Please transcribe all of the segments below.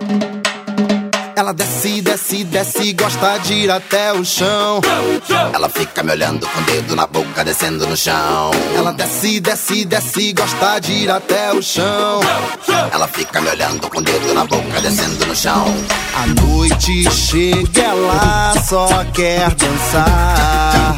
Ela desce, desce, desce, gosta de ir até o chão. Ela fica me olhando com o dedo na boca, descendo no chão. Ela desce, desce, desce, gosta de ir até o chão. Ela fica me olhando com o dedo na boca, descendo no chão. A noite chega, ela só quer dançar.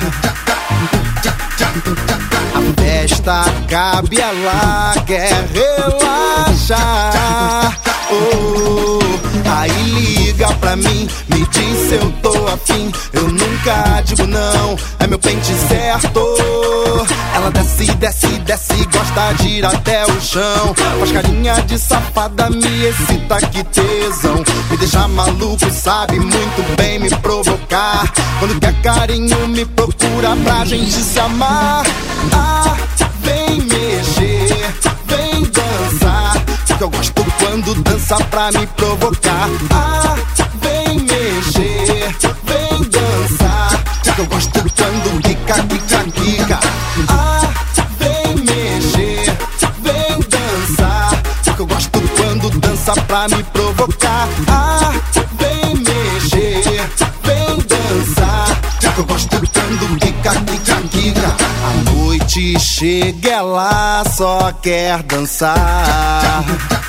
A festa acaba e ela quer relaxar. Oh, aí liga pra mim, me diz se eu tô afim. Eu nunca digo não, é meu pente certo. Ela desce, desce, desce, gosta de ir até o chão. Faz carinha de safada, me excita, que tesão. Me deixa maluco, sabe muito bem me provocar. Quando quer carinho me procura pra gente se amar. Ah, vem mexer, vem dançar, porque eu gosto quando dança pra me provocar. Ah, vem mexer, vem dançar, porque eu gosto quando quica, quica, quica. Ah, vem mexer, vem dançar, porque eu gosto quando dança pra me provocar. Ah, vem mexer, vem dançar, porque eu gosto quando quica, quica, quica. A noite chega, ela só quer dançar.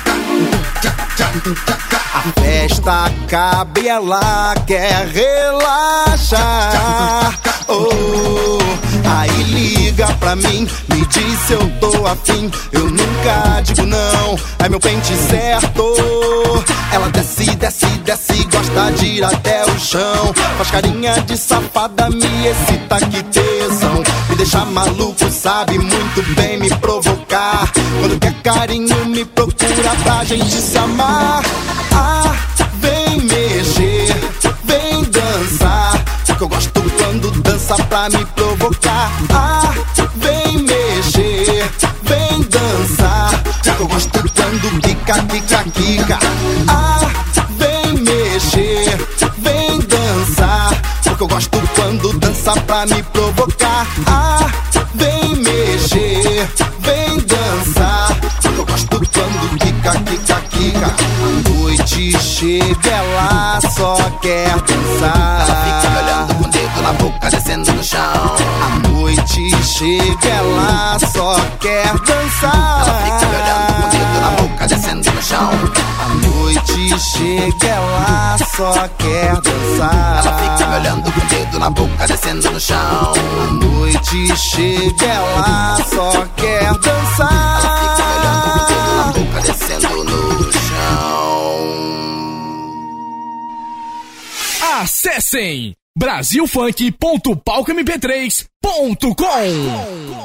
A festa acaba e ela quer relaxar. Oh, aí liga pra mim, me diz se eu tô afim. Eu nunca digo não, é meu pente certo. Ela desce, desce, desce, gosta de ir até o chão. Faz carinha de safada, me excita, que tesão. Me deixa maluco, sabe muito bem me provocar. Quando quer carinho me procura pra gente se amar. Ah, vem mexer, vem dançar, porque eu gosto quando dança pra me provocar. Ah, vem mexer, vem dançar, porque eu gosto quando quica, quica, quica. Ah, vem mexer, vem dançar, porque eu gosto quando dança pra me provocar. Ah, vem mexer, vem dançar, porque eu gosto quando quica, quica, quica. A noite chega, ela só quer dançar. Ela fica me olhando com o dedo na boca, descendo no chão. A noite chega, ela só quer dançar. Ela fica me olhando com o dedo na boca, descendo no chão. A noite chega, ela só quer dançar. Ela fica me olhando com o dedo na boca, descendo no chão. A noite chega, ela só quer dançar. Ela fica me olhando com o dedo na boca, descendo no chão. Acessem brasilfunk.palcomp3.com.